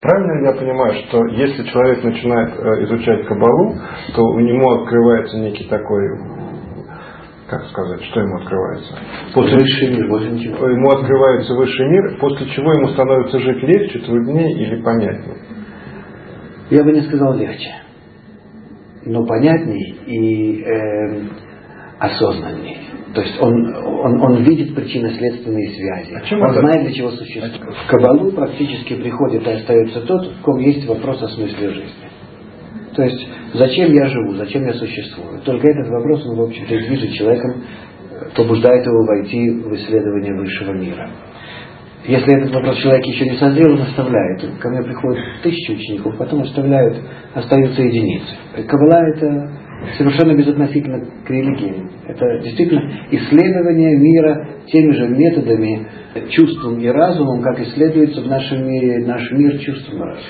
Правильно ли я понимаю, что если человек начинает изучать Каббалу, то у него открывается некий такой, как сказать, что ему открывается? Высший мир, больше ничего. Ему открывается высший мир, после чего ему становится жить легче, труднее или понятнее? Я бы не сказал легче, но понятней и осознанней. То есть он видит причинно-следственные связи. Он знает, для чего существует. В Каббалу практически приходит и остается тот, в ком есть вопрос о смысле жизни. То есть, зачем я живу, зачем я существую. Только этот вопрос, он, в общем-то, и движет человеком, побуждает его войти в исследование высшего мира. Если этот вопрос человек еще не созрел, он оставляет. Ко мне приходят 1000 учеников, потом остаются единицы. Каббала — это совершенно безотносительно к религии. Это действительно исследование мира теми же методами, чувством и разумом, как исследуется в нашем мире наш мир чувством и разумом.